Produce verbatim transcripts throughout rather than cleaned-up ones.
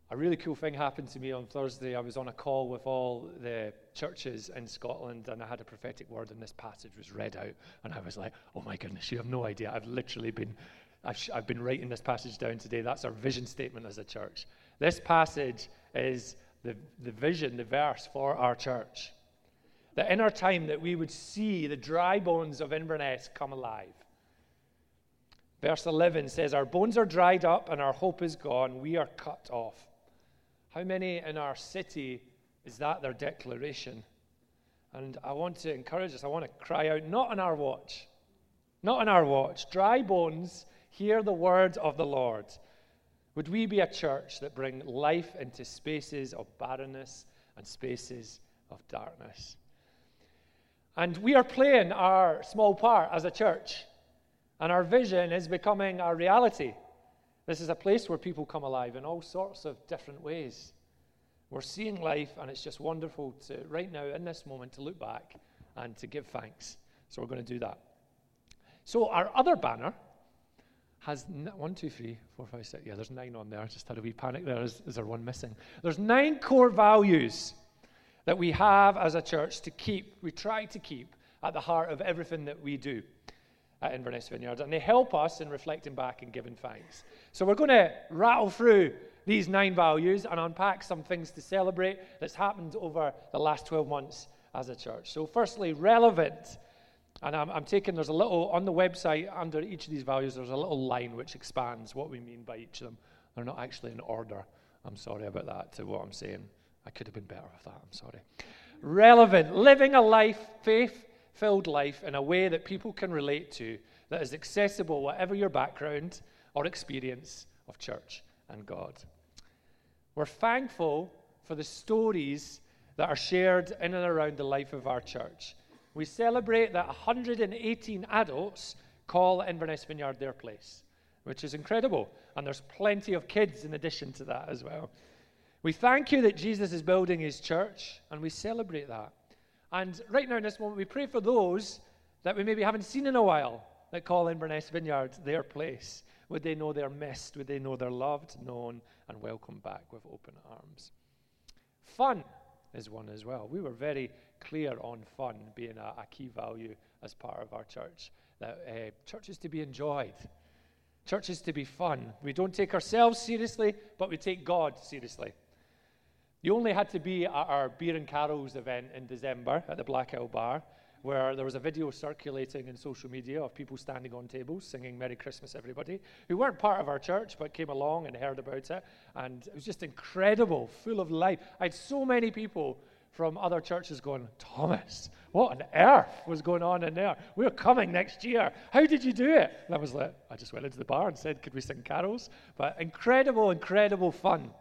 a really cool thing happened to me on Thursday. I was on a call with all the churches in Scotland, and I had a prophetic word, and this passage was read out, and I was like, oh my goodness, you have no idea. I've literally been, I've, sh- I've been writing this passage down today. That's our vision statement as a church. This passage is the, the vision, the verse for our church. That in our time that we would see the dry bones of Inverness come alive. Verse eleven says, our bones are dried up and our hope is gone. We are cut off. How many in our city is that their declaration? And I want to encourage us. I want to cry out, not on our watch. Not on our watch. Dry bones, hear the word of the Lord. Would we be a church that bring life into spaces of barrenness and spaces of darkness? And we are playing our small part as a church. And our vision is becoming our reality. This is a place where people come alive in all sorts of different ways. We're seeing life, and it's just wonderful to, right now, in this moment, to look back and to give thanks. So we're going to do that. So our other banner has n- one, two, three, four, five, six. Yeah, there's nine on there. I just had a wee panic there. Is, is there one missing? There's nine core values that we have as a church to keep, we try to keep at the heart of everything that we do at Inverness Vineyard, and they help us in reflecting back and giving thanks. So we're going to rattle through these nine values and unpack some things to celebrate that's happened over the last twelve months as a church. So firstly, relevant. And I'm, I'm taking, there's a little, on the website, under each of these values, there's a little line which expands what we mean by each of them. They're not actually in order. I'm sorry about that, to what I'm saying. I could have been better with that, I'm sorry. Relevant, living a life, faith-filled life in a way that people can relate to, that is accessible, whatever your background or experience of church and God. We're thankful for the stories that are shared in and around the life of our church. We celebrate that one hundred eighteen adults call Inverness Vineyard their place, which is incredible. And there's plenty of kids in addition to that as well. We thank you that Jesus is building his church, and we celebrate that. And right now in this moment, we pray for those that we maybe haven't seen in a while that call Inverness Vineyard their place. Would they know they're missed? Would they know they're loved, known, and welcomed back with open arms? Fun is one as well. We were very clear on fun being a, a key value as part of our church. That uh, church is to be enjoyed. Church is to be fun. We don't take ourselves seriously, but we take God seriously. You only had to be at our Beer and Carols event in December at the Black Hill Bar, where there was a video circulating in social media of people standing on tables singing Merry Christmas, everybody, who weren't part of our church but came along and heard about it. And it was just incredible, full of life. I had so many people from other churches going, Thomas, what on earth was going on in there? We're coming next year. How did you do it? And I was like, I just went into the bar and said, could we sing carols? But incredible, incredible fun.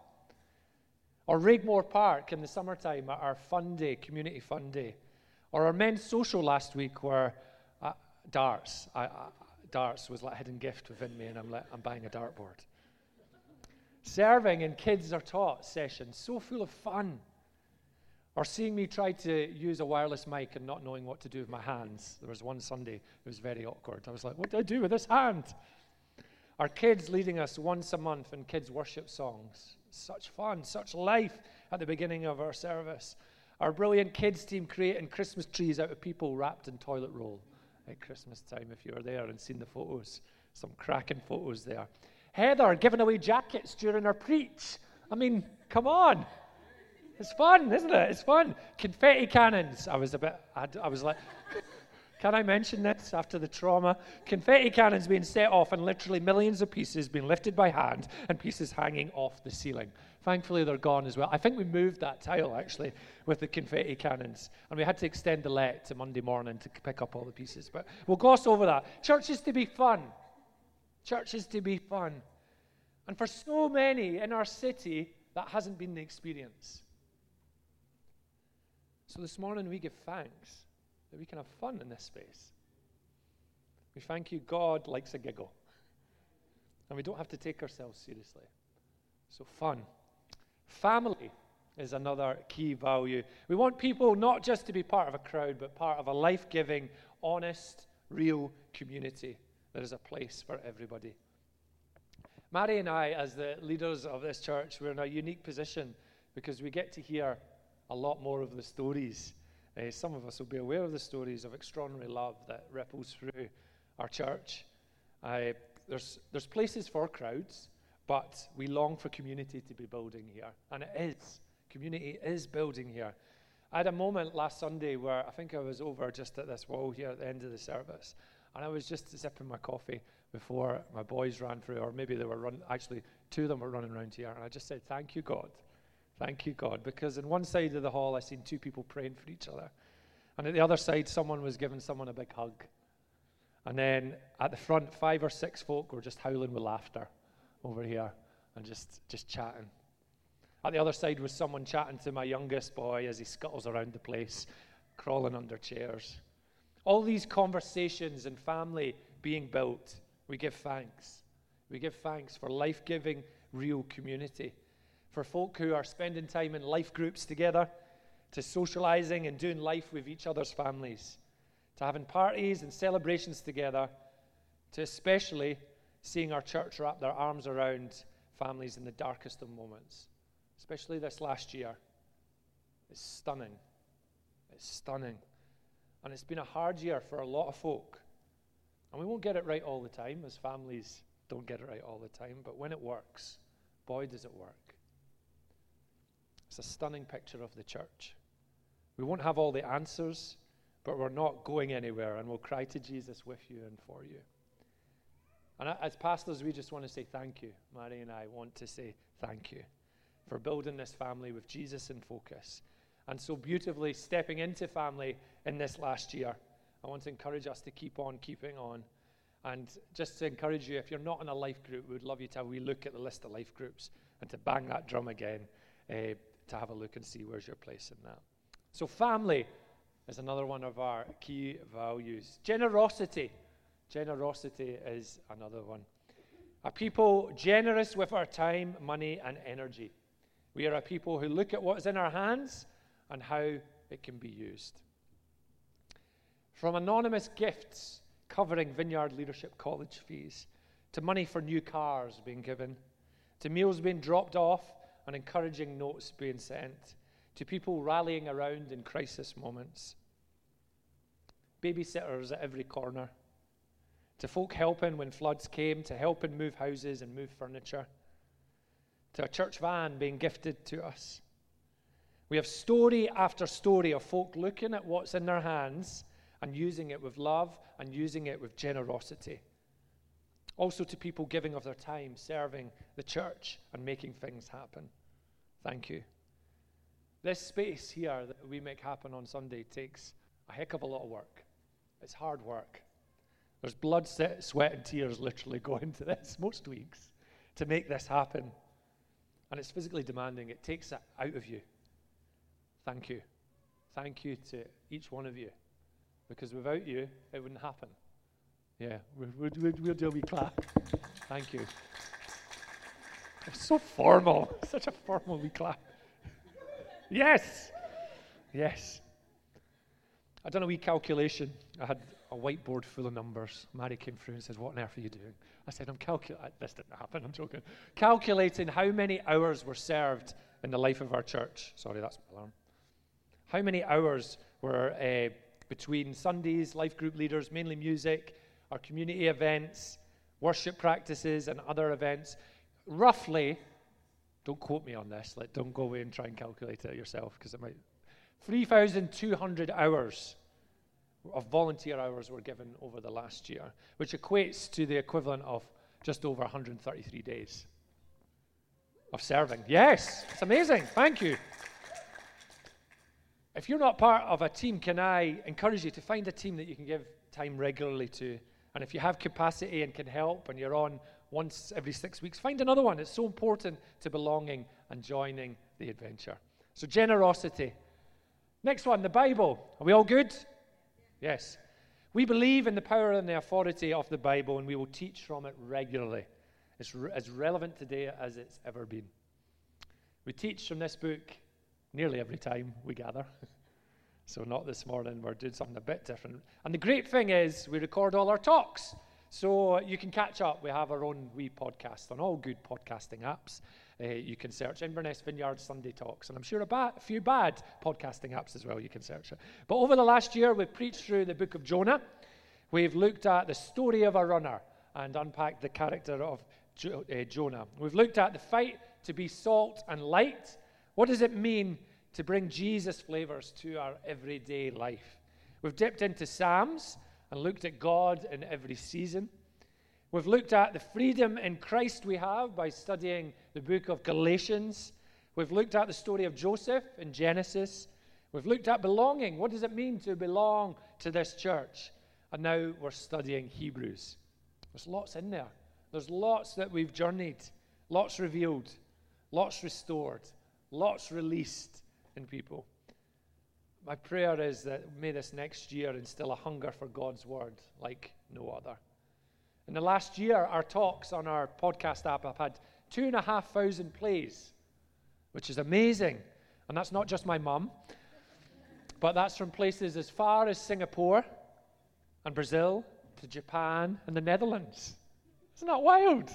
Or Raigmore Park in the summertime at our fun day, community fun day. Or our men's social last week where uh, darts, I, I, darts was like a hidden gift within me, and I'm like, I'm buying a dartboard. Serving in Kids Are Taught sessions, so full of fun. Or seeing me try to use a wireless mic and not knowing what to do with my hands. There was one Sunday, it was very awkward. I was like, what do I do with this hand? Our kids leading us once a month in kids' worship songs. Such fun, such life at the beginning of our service. Our brilliant kids team creating Christmas trees out of people wrapped in toilet roll at Christmas time, if you were there and seen the photos. Some cracking photos there. Heather giving away jackets during our preach. I mean, come on. It's fun, isn't it? It's fun. Confetti cannons. I was a bit, I, I was like, can I mention this after the trauma? Confetti cannons being set off and literally millions of pieces being lifted by hand and pieces hanging off the ceiling. Thankfully, they're gone as well. I think we moved that tile, actually, with the confetti cannons. And we had to extend the let to Monday morning to pick up all the pieces. But we'll gloss over that. Church is to be fun. Church is to be fun. And for so many in our city, that hasn't been the experience. So this morning we give thanks that we can have fun in this space. We thank you God likes a giggle. And we don't have to take ourselves seriously. So fun. Family is another key value. We want people not just to be part of a crowd, but part of a life-giving, honest, real community. There is a place for everybody. Mary and I, as the leaders of this church, we're in a unique position because we get to hear a lot more of the stories. Uh, some of us will be aware of the stories of extraordinary love that ripples through our church. Uh, there's, there's places for crowds, but we long for community to be building here. And it is. Community is building here. I had a moment last Sunday where I think I was over just at this wall here at the end of the service, and I was just sipping my coffee before my boys ran through, or maybe they were running, actually two of them were running around here, and I just said, thank you, God. Thank you, God. Because in one side of the hall, I seen two people praying for each other. And at the other side, someone was giving someone a big hug. And then at the front, five or six folk were just howling with laughter over here and just, just chatting. At the other side was someone chatting to my youngest boy as he scuttles around the place, crawling under chairs. All these conversations and family being built, we give thanks. We give thanks for life-giving, real community. For folk who are spending time in life groups together, to socializing and doing life with each other's families, to having parties and celebrations together, to especially seeing our church wrap their arms around families in the darkest of moments. Especially this last year. It's stunning. It's stunning. And it's been a hard year for a lot of folk. And we won't get it right all the time, as families don't get it right all the time, but when it works, boy, does it work. It's a stunning picture of the church. We won't have all the answers, but we're not going anywhere, and we'll cry to Jesus with you and for you. And as pastors, we just want to say thank you. Mary and I want to say thank you for building this family with Jesus in focus, and so beautifully stepping into family in this last year. I want to encourage us to keep on keeping on, and just to encourage you, if you're not in a life group, we would love you to have a wee look at the list of life groups and to bang that drum again, uh, to have a look and see where's your place in that. So family is another one of our key values. Generosity. Generosity is another one. A people generous with our time, money, and energy. We are a people who look at what's in our hands and how it can be used. From anonymous gifts covering Vineyard Leadership College fees, to money for new cars being given, to meals being dropped off and encouraging notes being sent, to people rallying around in crisis moments, babysitters at every corner, to folk helping when floods came, to helping move houses and move furniture, to a church van being gifted to us. We have story after story of folk looking at what's in their hands and using it with love and using it with generosity. Also to people giving of their time, serving the church and making things happen. Thank you. This space here that we make happen on Sunday takes a heck of a lot of work. It's hard work. There's blood, sweat, and tears literally go into this most weeks to make this happen. And it's physically demanding. It takes it out of you. Thank you. Thank you to each one of you. Because without you, it wouldn't happen. Yeah, we'll, we'll, we'll do a wee clap. Thank you. It's so formal. Such a formal wee clap. Yes. Yes. I done a wee calculation. I had a whiteboard full of numbers. Mary came through and said, what on earth are you doing? I said, I'm calculating. This didn't happen, I'm joking. Calculating how many hours were served in the life of our church. Sorry, that's my alarm. How many hours were uh, between Sundays, life group leaders, mainly music, our community events, worship practices, and other events. Roughly, don't quote me on this, like, don't go away and try and calculate it yourself, because it might. three thousand two hundred hours of volunteer hours were given over the last year, which equates to the equivalent of just over one hundred thirty-three days of serving. Yes, it's amazing. Thank you. If you're not part of a team, can I encourage you to find a team that you can give time regularly to? And if you have capacity and can help and you're on once every six weeks, find another one. It's so important to belonging and joining the adventure. So generosity. Next one, the Bible. Are we all good? Yes. We believe in the power and the authority of the Bible, and we will teach from it regularly. It's re- as relevant today as it's ever been. We teach from this book nearly every time we gather. So not this morning, we're doing something a bit different. And the great thing is we record all our talks. So you can catch up. We have our own wee podcast on all good podcasting apps. Uh, you can search Inverness Vineyard Sunday Talks, and I'm sure a, ba- a few bad podcasting apps as well. You can search it. But over the last year, we've preached through the book of Jonah. We've looked at the story of a runner and unpacked the character of jo- uh, Jonah. We've looked at the fight to be salt and light. What does it mean to bring Jesus flavors to our everyday life? We've dipped into Psalms and looked at God in every season. We've looked at the freedom in Christ we have by studying the book of Galatians. We've looked at the story of Joseph in Genesis. We've looked at belonging. What does it mean to belong to this church? And now we're studying Hebrews. There's lots in there. There's lots that we've journeyed, lots revealed, lots restored, lots released in people. My prayer is that may this next year instill a hunger for God's word like no other. In the last year, our talks on our podcast app have had two and a half thousand plays, which is amazing. And that's not just my mum, but that's from places as far as Singapore and Brazil to Japan and the Netherlands. Isn't that wild?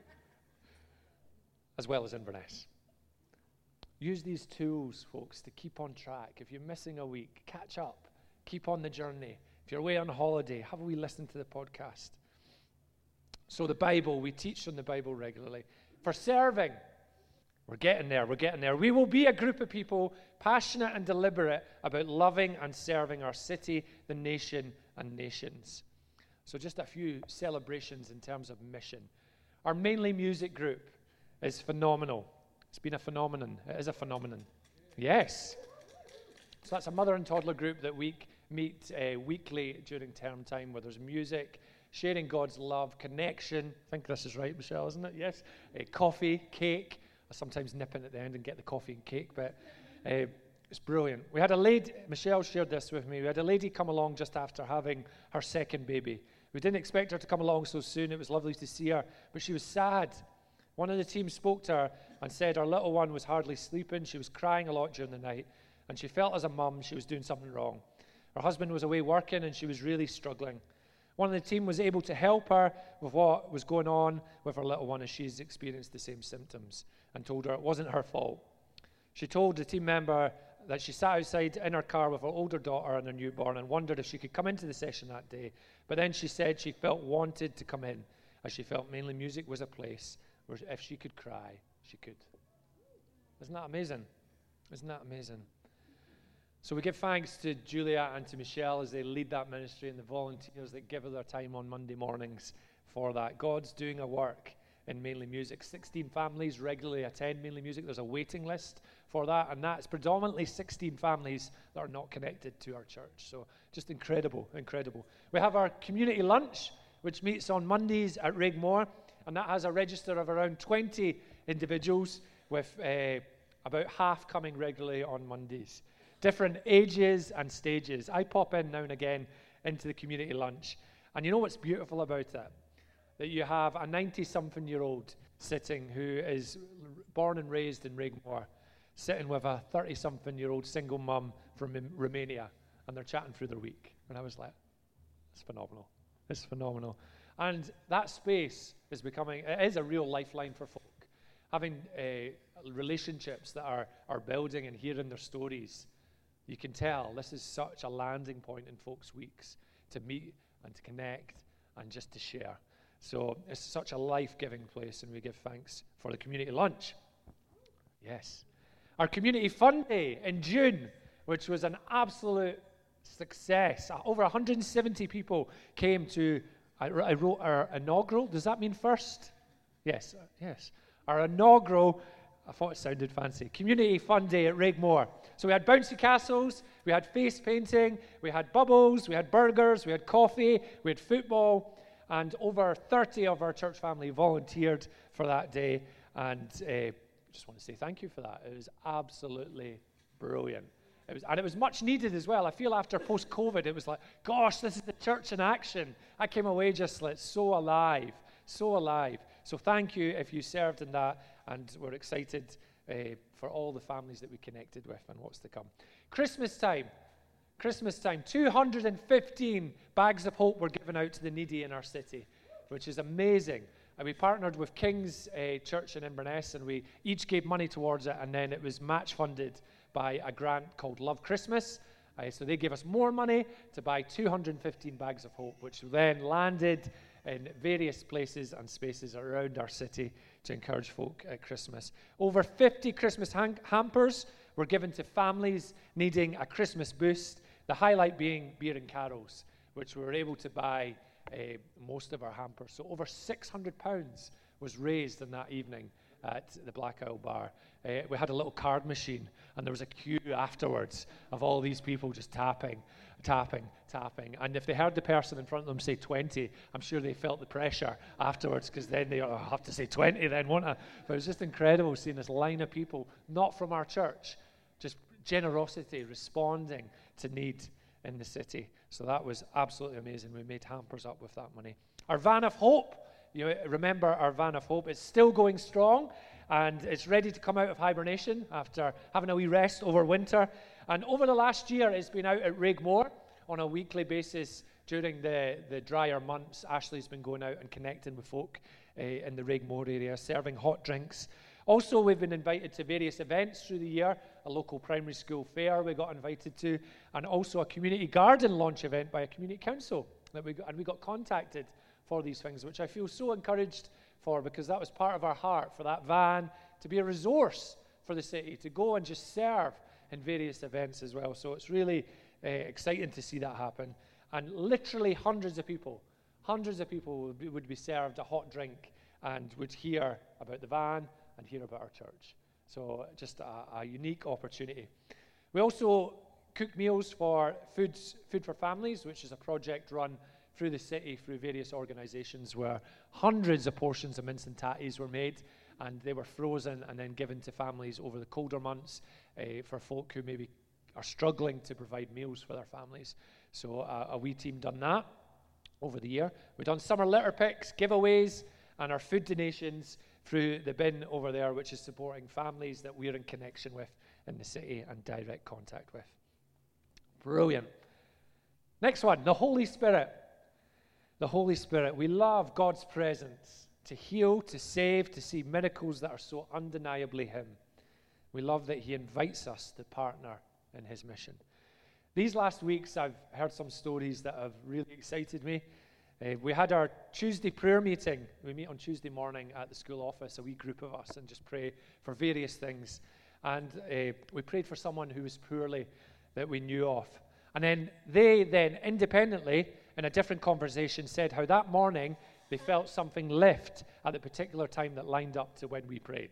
As well as Inverness. Use these tools, folks, to keep on track. If you're missing a week, catch up. Keep on the journey. If you're away on holiday, have a wee listen to the podcast. So the Bible, we teach on the Bible regularly. For serving, we're getting there, we're getting there. We will be a group of people passionate and deliberate about loving and serving our city, the nation, and nations. So just a few celebrations in terms of mission. Our Mainly Music group is phenomenal. It's been a phenomenon. It is a phenomenon. Yes. So that's a mother and toddler group that we meet uh, weekly during term time where there's music, sharing God's love, connection. I think this is right, Michelle, isn't it? Yes. Uh, coffee, cake. I sometimes nip in at the end and get the coffee and cake, but uh, it's brilliant. We had a lady, Michelle shared this with me, we had a lady come along just after having her second baby. We didn't expect her to come along so soon. It was lovely to see her, but she was sad. One of the team spoke to her and said her little one was hardly sleeping. She was crying a lot during the night, and she felt as a mum she was doing something wrong. Her husband was away working, and she was really struggling. One of the team was able to help her with what was going on with her little one as she's experienced the same symptoms and told her it wasn't her fault. She told the team member that she sat outside in her car with her older daughter and her newborn and wondered if she could come into the session that day. But then she said she felt wanted to come in as she felt Mainly Music was a place where if she could cry, she could. Isn't that amazing? Isn't that amazing? So we give thanks to Julia and to Michelle as they lead that ministry and the volunteers that give of their time on Monday mornings for that. God's doing a work in Mainly Music. sixteen families regularly attend Mainly Music. There's a waiting list for that, and that's predominantly sixteen families that are not connected to our church. So just incredible, incredible. We have our community lunch, which meets on Mondays at Rigmore, and that has a register of around twenty individuals, with uh, about half coming regularly on Mondays. Different ages and stages. I pop in now and again into the community lunch, and you know what's beautiful about it? That you have a ninety-something-year-old sitting who is born and raised in Rigmore, sitting with a thirty-something-year-old single mum from Romania, and they're chatting through their week. And I was like, it's phenomenal. It's phenomenal. And that space is becoming, it is a real lifeline for folk. Having uh, relationships that are, are building and hearing their stories, you can tell this is such a landing point in folks' weeks to meet and to connect and just to share. So it's such a life-giving place, and we give thanks for the community lunch. Yes. Our community fun day in June, which was an absolute success. Over one hundred seventy people came to, I, I wrote our inaugural. Does that mean first? Yes, uh, yes. Our inaugural, I thought it sounded fancy, community fun day at Rigmore. So we had bouncy castles, we had face painting, we had bubbles, we had burgers, we had coffee, we had football, and over thirty of our church family volunteered for that day, and uh, just want to say thank you for that. It was absolutely brilliant. It was, and it was much needed as well. I feel after post-COVID, it was like, gosh, this is the church in action. I came away just like so alive, so alive. So thank you if you served in that, and we're excited uh, for all the families that we connected with and what's to come. Christmas time. Christmas time. two hundred fifteen bags of hope were given out to the needy in our city. which is amazing. And we partnered with King's uh, Church in Inverness, and we each gave money towards it, and then it was match funded by a grant called Love Christmas. Uh, so they gave us more money to buy two hundred fifteen bags of hope, which then landed in various places and spaces around our city to encourage folk at Christmas. Over fifty Christmas ham- hampers were given to families needing a Christmas boost, the highlight being beer and carols, which we were able to buy uh, most of our hampers. So over six hundred pounds was raised in that evening at the Black Owl Bar. Uh, we had a little card machine, and there was a queue afterwards of all these people just tapping, tapping, tapping. And if they heard the person in front of them say twenty, I'm sure they felt the pressure afterwards, because then they oh, have to say twenty then, won't I? But it was just incredible seeing this line of people, not from our church, just generosity, responding to need in the city. So that was absolutely amazing. We made hampers up with that money. Our Van of Hope, you remember our Van of Hope, it's still going strong, and it's ready to come out of hibernation after having a wee rest over winter. And over the last year, it's been out at Raigmore on a weekly basis during the, the drier months. Ashley's been going out and connecting with folk uh, in the Raigmore area, serving hot drinks. Also, we've been invited to various events through the year, a local primary school fair we got invited to, and also a community garden launch event by a community council. That we got, and we got contacted for these things, which I feel so encouraged for, because that was part of our heart, for that van to be a resource for the city, to go and just serve in various events as well. So it's really uh, exciting to see that happen. And literally hundreds of people, hundreds of people would be, would be served a hot drink and would hear about the van and hear about our church. So just a, a unique opportunity. We also cook meals for Foods, Food for Families, which is a project run through the city, through various organizations, where hundreds of portions of mince and tatties were made, and they were frozen and then given to families over the colder months uh, for folk who maybe are struggling to provide meals for their families. So uh, a wee team done that over the year. We've done summer litter picks, giveaways, and our food donations through the bin over there, which is supporting families that we're in connection with in the city and direct contact with. Brilliant. Next one, the Holy Spirit. The Holy Spirit. We love God's presence to heal, to save, to see miracles that are so undeniably Him. We love that He invites us to partner in His mission. These last weeks, I've heard some stories that have really excited me. Uh, we had our Tuesday prayer meeting. We meet on Tuesday morning at the school office, a wee group of us, and just pray for various things. And uh, we prayed for someone who was poorly that we knew of. And then they then independently, in a different conversation, said how that morning they felt something lift at the particular time that lined up to when we prayed.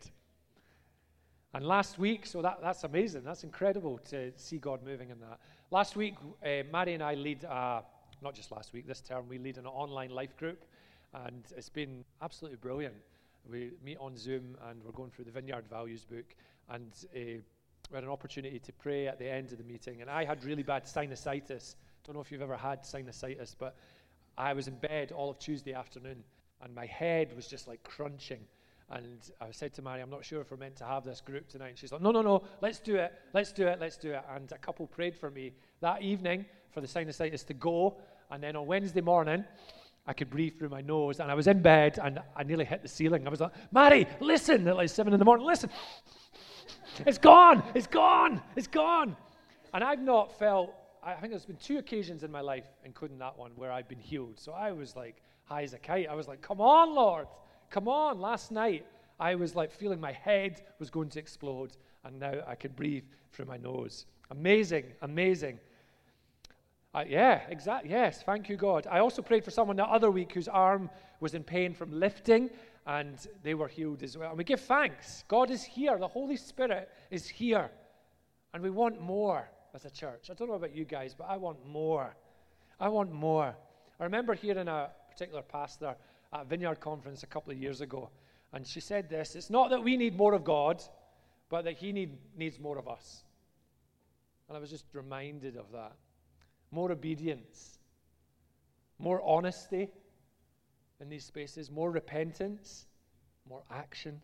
And last week, so that, that's amazing. That's incredible to see God moving in that. Last week, uh, Maddie and I lead a Not just last week, this term, we lead an online life group, and it's been absolutely brilliant. We meet on Zoom, and we're going through the Vineyard Values book, and uh, we had an opportunity to pray at the end of the meeting, and I had really bad sinusitis. Don't know if you've ever had sinusitis, but I was in bed all of Tuesday afternoon, and my head was just like crunching, and I said to Mary, I'm not sure if we're meant to have this group tonight, and she's like, no, no, no, let's do it, let's do it, let's do it, and a couple prayed for me that evening for the sinusitis to go. And then on Wednesday morning, I could breathe through my nose, and I was in bed, and I nearly hit the ceiling. I was like, Mary, listen, at like seven in the morning, listen. It's gone, it's gone, it's gone. And I've not felt, I think there's been two occasions in my life, including that one, where I've been healed. So I was like high as a kite. I was like, come on, Lord, come on. Last night, I was like feeling my head was going to explode, and now I can breathe through my nose. Amazing, amazing. Uh, yeah, exactly. Yes, thank you, God. I also prayed for someone the other week whose arm was in pain from lifting, and they were healed as well. And we give thanks. God is here. The Holy Spirit is here. And we want more as a church. I don't know about you guys, but I want more. I want more. I remember hearing a particular pastor at a Vineyard conference a couple of years ago, and she said this: it's not that we need more of God, but that He need, needs more of us. And I was just reminded of that. More obedience, more honesty in these spaces, more repentance, more action.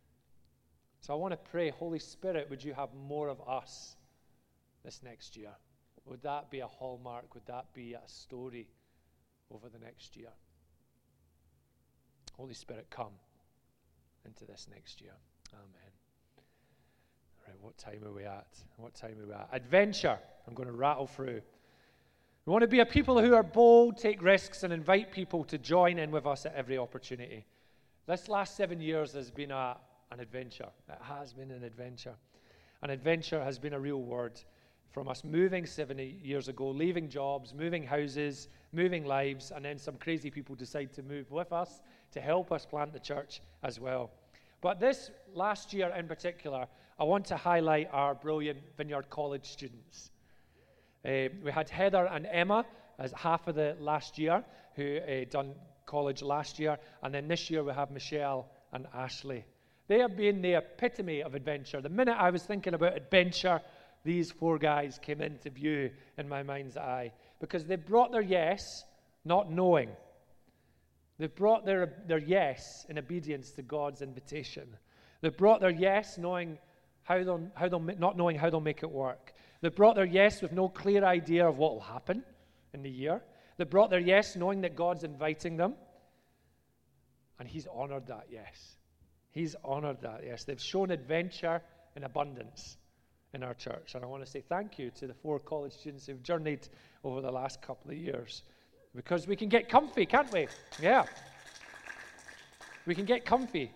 So I want to pray, Holy Spirit, would you have more of us this next year? Would that be a hallmark? Would that be a story over the next year? Holy Spirit, come into this next year. Amen. All right, what time are we at? What time are we at? Adventure. I'm going to rattle through. We want to be a people who are bold, take risks, and invite people to join in with us at every opportunity. This last seven years has been a, an adventure. It has been an adventure. An adventure has been a real word. From us moving seventy years ago, leaving jobs, moving houses, moving lives, and then some crazy people decide to move with us to help us plant the church as well. But this last year in particular, I want to highlight our brilliant Vineyard College students. Uh, we had Heather and Emma as half of the last year who uh, done college last year, and then this year we have Michelle and Ashley. They have been the epitome of adventure. The minute I was thinking about adventure, these four guys came into view in my mind's eye because they brought their yes, not knowing. They brought their, their yes in obedience to God's invitation. They brought their yes knowing how they'll, how they'll, not knowing how they'll make it work. They brought their yes with no clear idea of what will happen in the year. They brought their yes knowing that God's inviting them. And He's honored that yes. He's honored that yes. They've shown adventure in abundance in our church. And I want to say thank you to the four college students who've journeyed over the last couple of years. Because we can get comfy, can't we? Yeah. We can get comfy.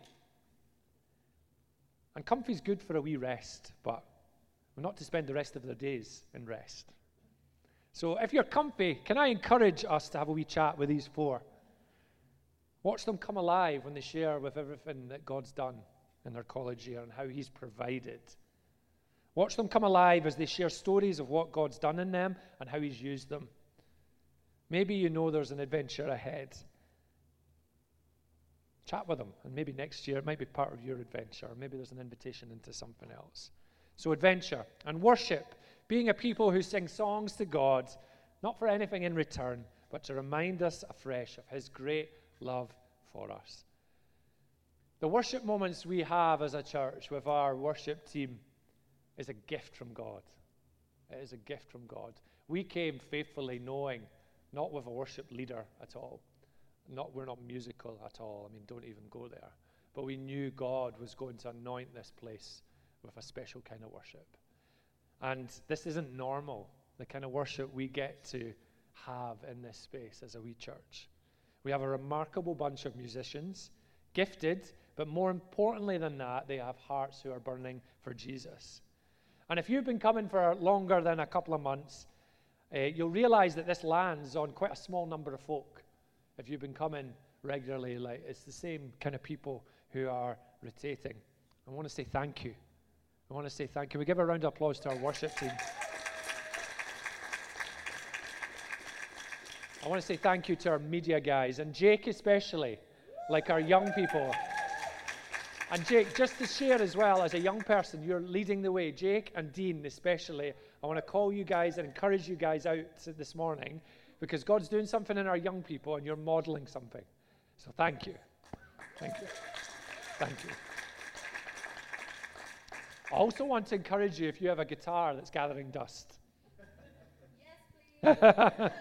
And comfy's good for a wee rest, but we're not to spend the rest of their days in rest. So if you're comfy, can I encourage us to have a wee chat with these four? Watch them come alive when they share with everything that God's done in their college year and how He's provided. Watch them come alive as they share stories of what God's done in them and how He's used them. Maybe you know there's an adventure ahead. Chat with them, and maybe next year it might be part of your adventure, or maybe there's an invitation into something else. So adventure and worship, being a people who sing songs to God, not for anything in return, but to remind us afresh of His great love for us. The worship moments we have as a church with our worship team is a gift from God. It is a gift from God. We came faithfully knowing, not with a worship leader at all. Not, we're not musical at all. I mean, don't even go there. But we knew God was going to anoint this place with a special kind of worship. And this isn't normal, the kind of worship we get to have in this space as a wee church. We have a remarkable bunch of musicians, gifted, but more importantly than that, they have hearts who are burning for Jesus. And if you've been coming for longer than a couple of months, uh, you'll realize that this lands on quite a small number of folk. If you've been coming regularly, like it's the same kind of people who are rotating. I want to say thank you. I want to say thank you. We give a round of applause to our worship team. I want to say thank you to our media guys, and Jake especially, like our young people. And Jake, just to share as well, as a young person, you're leading the way. Jake and Dean especially, I want to call you guys and encourage you guys out this morning, because God's doing something in our young people, and you're modeling something. So thank you. Thank you. Thank you. I also want to encourage you, if you have a guitar that's gathering dust. Yes, please.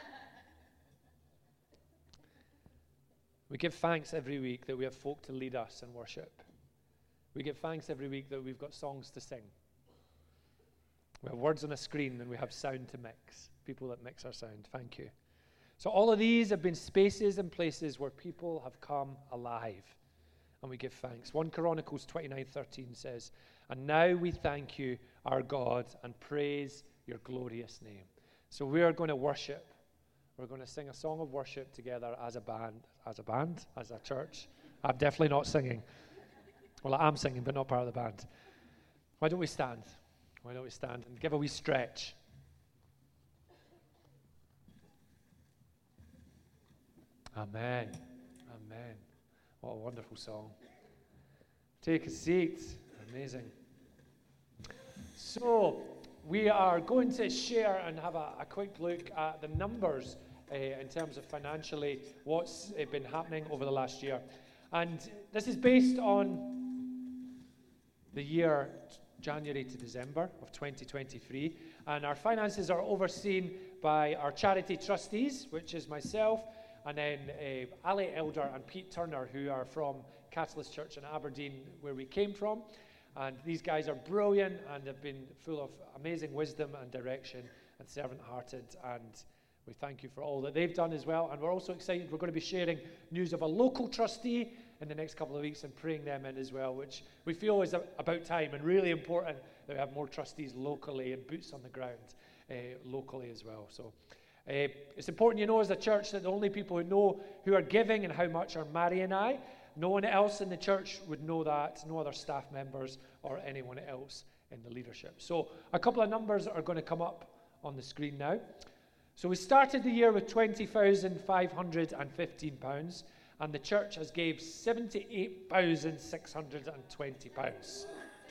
We give thanks every week that we have folk to lead us in worship. We give thanks every week that we've got songs to sing. We have words on a screen, and we have sound to mix. People that mix our sound. Thank you. So all of these have been spaces and places where people have come alive, and we give thanks. First Chronicles twenty-nine thirteen says, "And now we thank you, our God, and praise your glorious name." So we are going to worship. We're going to sing a song of worship together as a band, as a band, as a church. I'm definitely not singing. Well, I am singing, but not part of the band. Why don't we stand? Why don't we stand and give a wee stretch? Amen. Amen. What a wonderful song. Take a seat. Amazing. So, we are going to share and have a, a quick look at the numbers uh, in terms of financially what's uh, been happening over the last year. And this is based on the year January to December of twenty twenty-three. And our finances are overseen by our charity trustees, which is myself and then uh, Ali Elder and Pete Turner, who are from Catalyst Church in Aberdeen, where we came from. And these guys are brilliant and have been full of amazing wisdom and direction and servant-hearted, and we thank you for all that they've done as well. And we're also excited, we're going to be sharing news of a local trustee in the next couple of weeks and praying them in as well, which we feel is a, about time and really important that we have more trustees locally and boots on the ground uh, locally as well. So uh, it's important, you know, as a church, that the only people who know who are giving and how much are Mary and I. No one else in the church would know that, no other staff members or anyone else in the leadership. So a couple of numbers are going to come up on the screen now. So we started the year with twenty thousand five hundred fifteen pounds, and the church has gave seventy-eight thousand six hundred twenty pounds.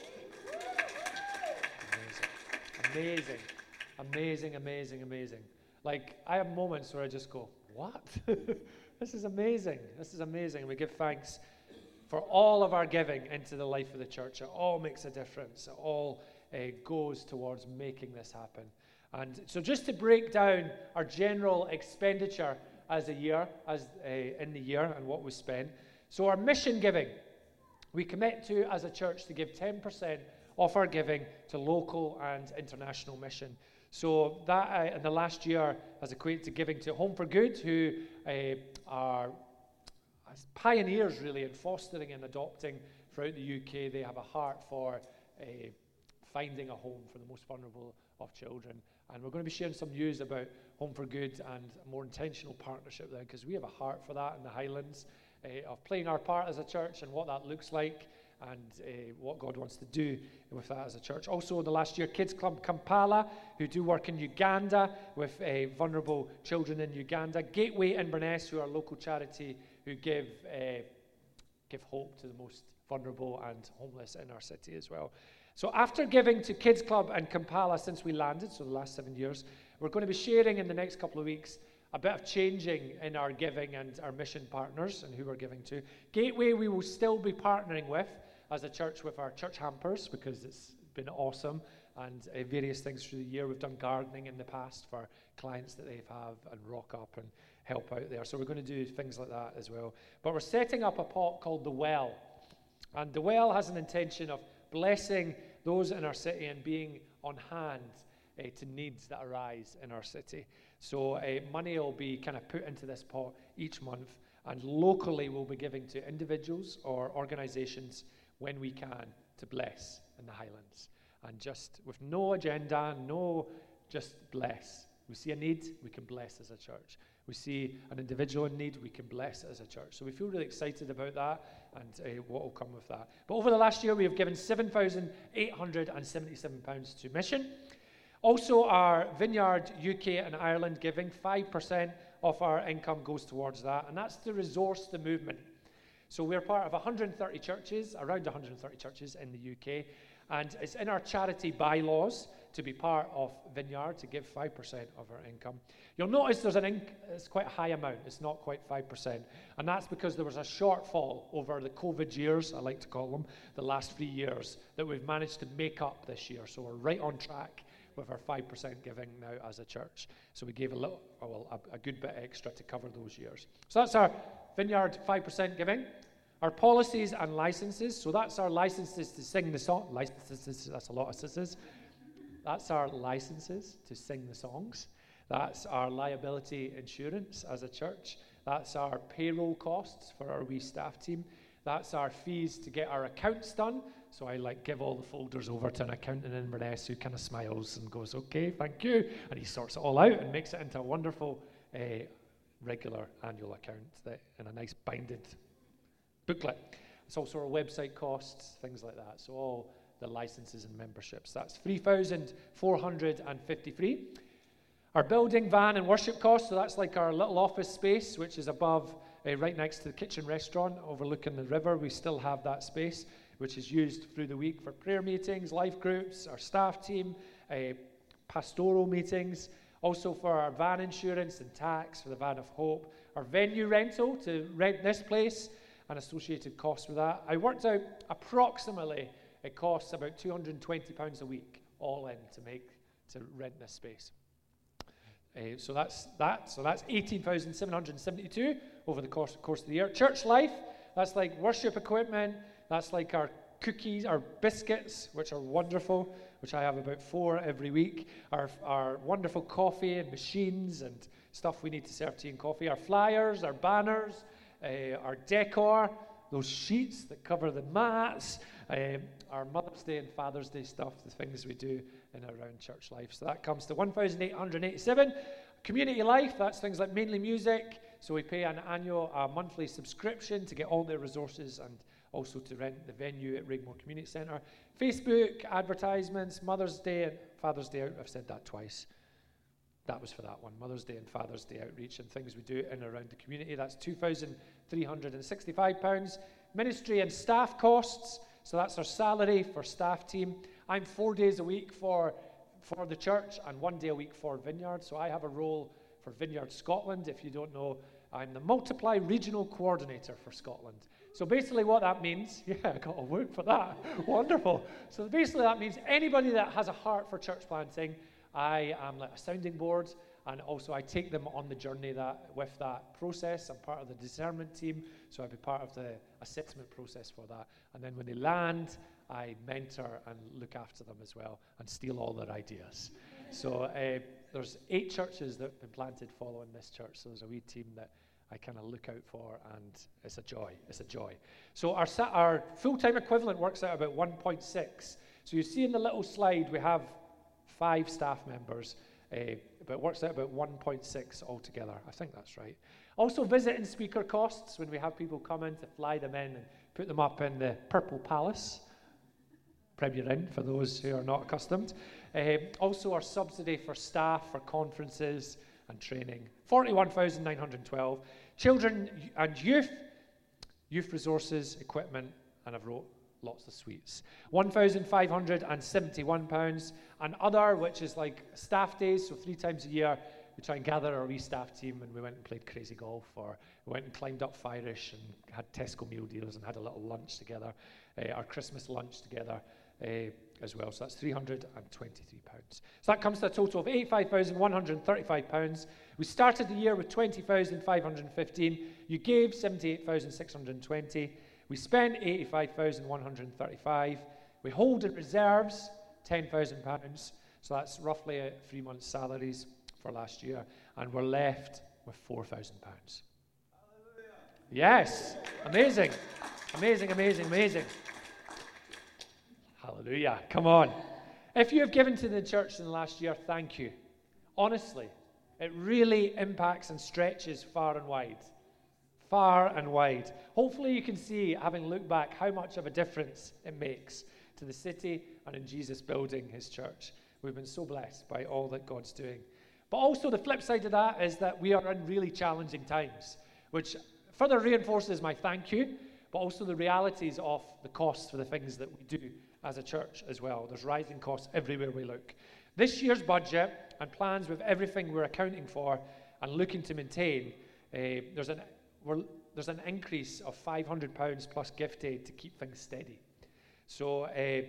Amazing. Amazing, amazing, amazing, amazing. Like, I have moments where I just go, what? This is amazing. This is amazing. We give thanks for all of our giving into the life of the church. It all makes a difference. It all uh, goes towards making this happen. And so just to break down our general expenditure as a year, as uh, in the year and what we spend. So our mission giving, we commit to as a church to give ten percent of our giving to local and international mission. So that uh, in the last year has equated to giving to Home for Good, who uh, are pioneers really in fostering and adopting throughout the U K. They have a heart for uh, finding a home for the most vulnerable of children. And we're going to be sharing some news about Home for Good and a more intentional partnership there, because we have a heart for that in the Highlands, uh, of playing our part as a church and what that looks like, and uh, what God wants to do with that as a church. Also, in the last year, Kids Club Kampala, who do work in Uganda with uh, vulnerable children in Uganda. Gateway Inverness, who are a local charity who give uh, give hope to the most vulnerable and homeless in our city as well. So after giving to Kids Club and Kampala since we landed, so the last seven years, we're going to be sharing in the next couple of weeks a bit of changing in our giving and our mission partners and who we're giving to. Gateway, we will still be partnering with as a church with our church hampers, because it's been awesome, and uh, various things through the year. We've done gardening in the past for clients that they have, and rock up and help out there. So we're going to do things like that as well. But we're setting up a pot called The Well. And The Well has an intention of blessing those in our city and being on hand uh, to needs that arise in our city. So uh, money will be kind of put into this pot each month, and locally we'll be giving to individuals or organizations when we can to bless in the Highlands. And just with no agenda, no, just bless. We see a need, we can bless as a church. We see an individual in need, we can bless as a church. So we feel really excited about that and uh, what will come with that. But over the last year, we have given seven thousand eight hundred seventy-seven pounds to mission. Also, our Vineyard U K and Ireland giving, five percent of our income goes towards that, and that's to resource the movement. So we're part of one hundred thirty churches, around one hundred thirty churches in the U K, and it's in our charity bylaws to be part of Vineyard, to give five percent of our income. You'll notice there's an inc- it's quite a high amount, it's not quite five percent, and that's because there was a shortfall over the COVID years, I like to call them, the last three years, that we've managed to make up this year. So we're right on track with our five percent giving now as a church. So we gave a little, well, a, a good bit extra to cover those years. So that's our Vineyard five percent giving. Our policies and licenses, so that's our licenses to sing the song. Licenses, that's a lot of sisters. That's our licenses to sing the songs. That's our liability insurance as a church. That's our payroll costs for our wee staff team. That's our fees to get our accounts done. So I like give all the folders over to an accountant in Inverness who kind of smiles and goes, okay, thank you. And he sorts it all out and makes it into a wonderful uh, regular annual account that, in a nice binded booklet. It's also our website costs, things like that. So all the licenses and memberships. That's three thousand four hundred fifty-three. Our building, van and worship costs, so that's like our little office space, which is above, uh, right next to the kitchen restaurant, overlooking the river. We still have that space, which is used through the week for prayer meetings, life groups, our staff team, uh, pastoral meetings, also for our van insurance and tax for the Van of Hope, our venue rental to rent this place and associated costs with that. I worked out approximately it costs about two hundred twenty pounds a week all in to make to rent this space. Uh, so that's that. So that's eighteen thousand seven hundred seventy-two over the course, course of the year. Church life, that's like worship equipment. That's like our cookies, our biscuits, which are wonderful, which I have about four every week. Our, our wonderful coffee and machines and stuff we need to serve tea and coffee. Our flyers, our banners, uh, our decor, those sheets that cover the mats, um, our Mother's Day and Father's Day stuff, the things we do in and around church life. So that comes to one thousand eight hundred eighty-seven. Community life, that's things like mainly music. So we pay an annual, a monthly subscription to get all the resources and also to rent the venue at Rigmore Community Centre. Facebook, advertisements, Mother's Day and Father's Day out. I've said that twice. That was for that one. Mother's Day and Father's Day outreach and things we do in and around the community. That's two thousand three hundred sixty-five pounds. Ministry and staff costs. So that's our salary for staff team. I'm four days a week for, for the church and one day a week for Vineyard. So I have a role for Vineyard Scotland. If you don't know, I'm the Multiply Regional Coordinator for Scotland. So basically what that means, yeah, I got a word for that. Wonderful. So basically that means anybody that has a heart for church planting, I am like a sounding board, and also I take them on the journey that with that process. I'm part of the discernment team, so I'll be part of the assessment process for that. And then when they land, I mentor and look after them as well and steal all their ideas. So uh, there's eight churches that have been planted following this church, so there's a wee team that I kind of look out for, and it's a joy. It's a joy. So our sa- our full-time equivalent works out about one point six. So you see in the little slide we have five staff members, uh, but it works out about one point six altogether. I think that's right. Also visit and speaker costs when we have people come in to fly them in and put them up in the Purple Palace, Premier Inn for those who are not accustomed. Uh, also our subsidy for staff for conferences and training, forty-one thousand nine hundred twelve. Children and youth, youth resources, equipment, and I've wrote lots of sweets. one thousand five hundred seventy-one pounds. And other, which is like staff days, so three times a year, we try and gather our wee staff team, and we went and played crazy golf, or we went and climbed up Firish and had Tesco meal deals and had a little lunch together, uh, our Christmas lunch together uh, as well. So that's three hundred twenty-three pounds. So that comes to a total of eighty-five thousand one hundred thirty-five pounds. We started the year with twenty thousand five hundred fifteen. You gave seventy-eight thousand six hundred twenty. We spent eighty-five thousand one hundred thirty-five. We hold in reserves ten thousand pounds. So that's roughly uh, three months' salaries for last year. And we're left with four thousand pounds. Yes. Amazing. Amazing, amazing, amazing. Hallelujah. Come on. If you have given to the church in the last year, thank you. Honestly, it really impacts and stretches far and wide. Far and wide. Hopefully you can see, having looked back, how much of a difference it makes to the city and in Jesus building his church. We've been so blessed by all that God's doing. But also the flip side of that is that we are in really challenging times, which further reinforces my thank you, but also the realities of the costs for the things that we do as a church as well. There's rising costs everywhere we look. This year's budget and plans with everything we're accounting for and looking to maintain, uh, there's an we're, there's an increase of five hundred pounds plus gift aid to keep things steady. So uh,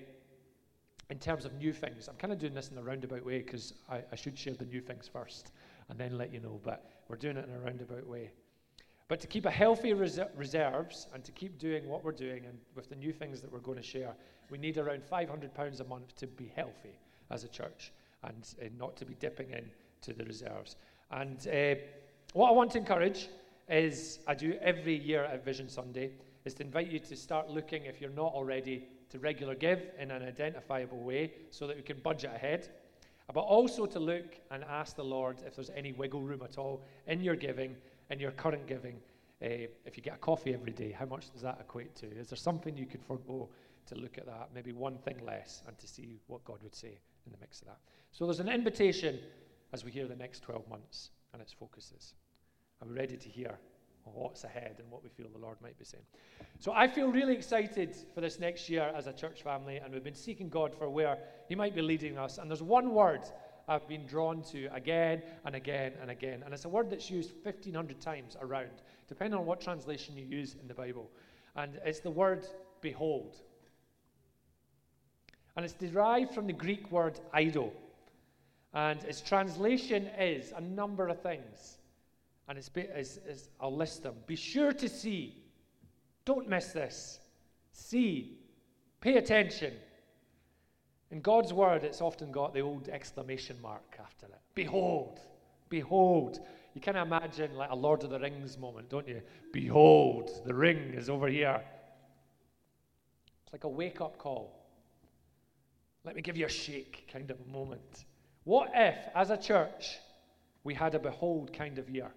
in terms of new things, I'm kind of doing this in a roundabout way because I, I should share the new things first and then let you know, but we're doing it in a roundabout way. But to keep a healthy res- reserves and to keep doing what we're doing and with the new things that we're going to share, we need around five hundred pounds a month to be healthy as a church and uh, not to be dipping in to the reserves. And uh, what I want to encourage is, I do every year at Vision Sunday, is to invite you to start looking, if you're not already, to regular give in an identifiable way so that we can budget ahead. But also to look and ask the Lord if there's any wiggle room at all in your giving, in your current giving. Uh, if you get a coffee every day, how much does that equate to? Is there something you could forego to look at that? Maybe one thing less, and to see what God would say in the mix of that. So there's an invitation as we hear the next twelve months and its focuses. Are we ready to hear what's ahead and what we feel the Lord might be saying? So I feel really excited for this next year as a church family, and we've been seeking God for where he might be leading us. And there's one word I've been drawn to again and again and again, and it's a word that's used fifteen hundred times around, depending on what translation you use in the Bible. And it's the word behold. And it's derived from the Greek word eido. And its translation is a number of things. And it's, it's, it's, I'll list them. Be sure to see. Don't miss this. See. Pay attention. In God's word, it's often got the old exclamation mark after it. Behold. Behold. You can imagine like a Lord of the Rings moment, don't you? Behold, the ring is over here. It's like a wake-up call. Let me give you a shake kind of moment. What if, as a church, we had a behold kind of year?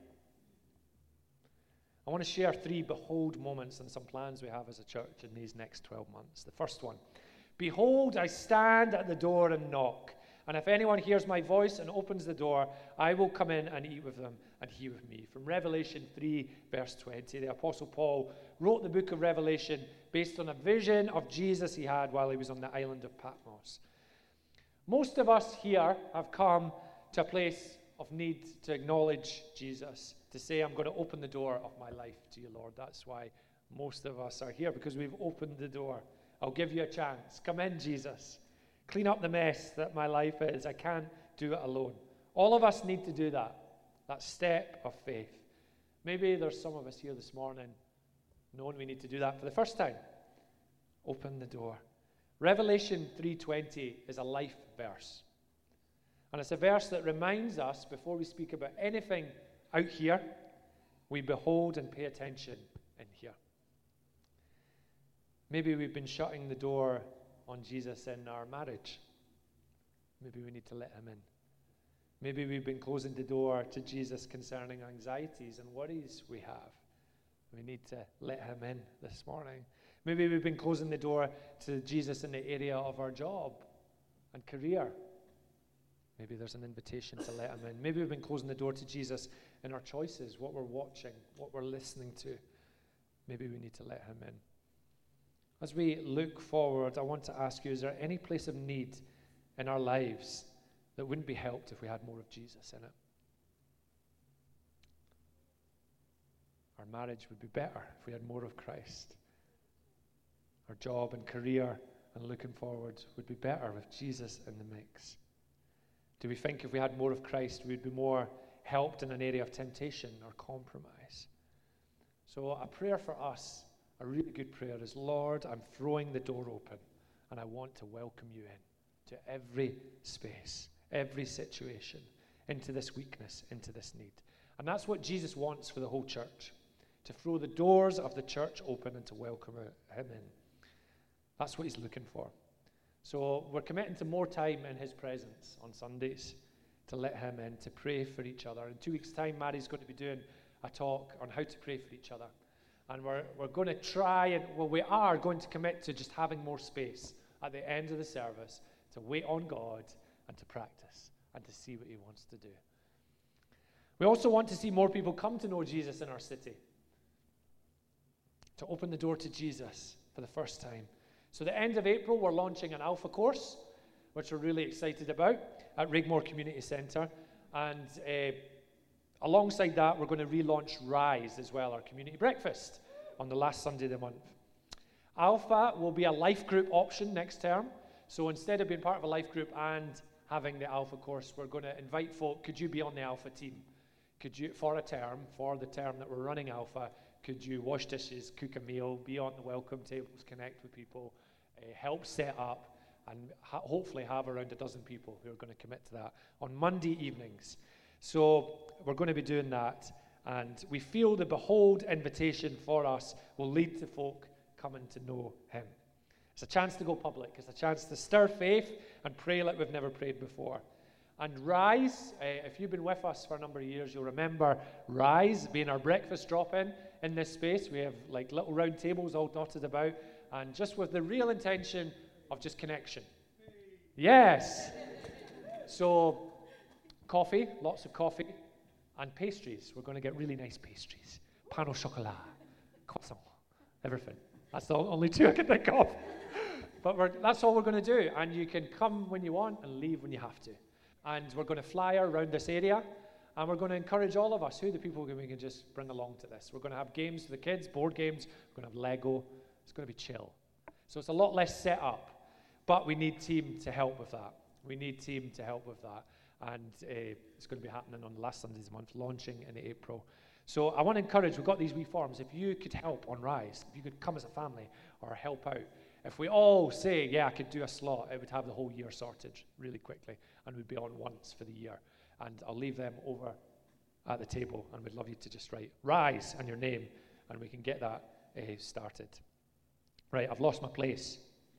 I want to share three behold moments and some plans we have as a church in these next twelve months. The first one, behold, I stand at the door and knock. And if anyone hears my voice and opens the door, I will come in and eat with them and he with me. From Revelation three, verse twenty, the Apostle Paul wrote the book of Revelation based on a vision of Jesus he had while he was on the island of Patmos. Most of us here have come to a place of need to acknowledge Jesus, to say, I'm going to open the door of my life to you, Lord. That's why most of us are here, because we've opened the door. I'll give you a chance. Come in, Jesus. Clean up the mess that my life is. I can't do it alone. All of us need to do that, that step of faith. Maybe there's some of us here this morning knowing we need to do that for the first time. Open the door. Revelation three twenty is a life verse. And it's a verse that reminds us, before we speak about anything out here, we behold and pay attention in here. Maybe we've been shutting the door on Jesus in our marriage. Maybe we need to let him in. Maybe we've been closing the door to Jesus concerning anxieties and worries we have. We need to let him in this morning. Maybe we've been closing the door to Jesus in the area of our job and career. Maybe there's an invitation to let him in. Maybe we've been closing the door to Jesus in our choices, what we're watching, what we're listening to. Maybe we need to let him in. As we look forward, I want to ask you, is there any place of need in our lives that wouldn't be helped if we had more of Jesus in it? Our marriage would be better if we had more of Christ. Our job and career and looking forward would be better with Jesus in the mix. Do we think if we had more of Christ, we'd be more helped in an area of temptation or compromise? So a prayer for us, a really good prayer, is, Lord, I'm throwing the door open and I want to welcome you in to every space, every situation, into this weakness, into this need. And that's what Jesus wants for the whole church, to throw the doors of the church open and to welcome him in. That's what he's looking for. So we're committing to more time in his presence on Sundays, to let him in, to pray for each other. In two weeks' time, Mary's going to be doing a talk on how to pray for each other. And we're, we're going to try, and well, we are going to commit to just having more space at the end of the service to wait on God and to practice and to see what he wants to do. We also want to see more people come to know Jesus in our city, to open the door to Jesus for the first time. So the end of April, we're launching an Alpha course, which we're really excited about, at Rigmore Community Centre. And uh, alongside that, we're going to relaunch Rise as well, our community breakfast, on the last Sunday of the month. Alpha will be a life group option next term. So instead of being part of a life group and having the Alpha course, we're going to invite folk, could you be on the Alpha team? Could you, for a term, for the term that we're running Alpha, could you wash dishes, cook a meal, be on the welcome tables, connect with people, uh, help set up, and ha- hopefully have around a dozen people who are going to commit to that on Monday evenings. So we're going to be doing that, and we feel the behold invitation for us will lead to folk coming to know him. It's a chance to go public. It's a chance to stir faith and pray like we've never prayed before. And Rise, uh, if you've been with us for a number of years, you'll remember Rise being our breakfast drop-in in this space. We have like little round tables all dotted about, and just with the real intention of just connection. Yes. So coffee, lots of coffee, and pastries. We're going to get really nice pastries. Pain au chocolat, croissant, everything. That's the only two I can think of. But we're, that's all we're going to do. And you can come when you want and leave when you have to. And we're going to fly around this area. And we're going to encourage all of us, who are the people who we can just bring along to this. We're going to have games for the kids, board games. We're going to have Lego. It's going to be chill. So it's a lot less set up. But we need team to help with that. We need team to help with that. And uh, it's going to be happening on the last Sunday of the month, launching in April. So I want to encourage, we've got these wee forms. If you could help on Rise, if you could come as a family or help out, if we all say, yeah, I could do a slot, it would have the whole year sorted really quickly, and we'd be on once for the year. And I'll leave them over at the table, and we'd love you to just write Rise and your name, and we can get that uh, started. Right, I've lost my place.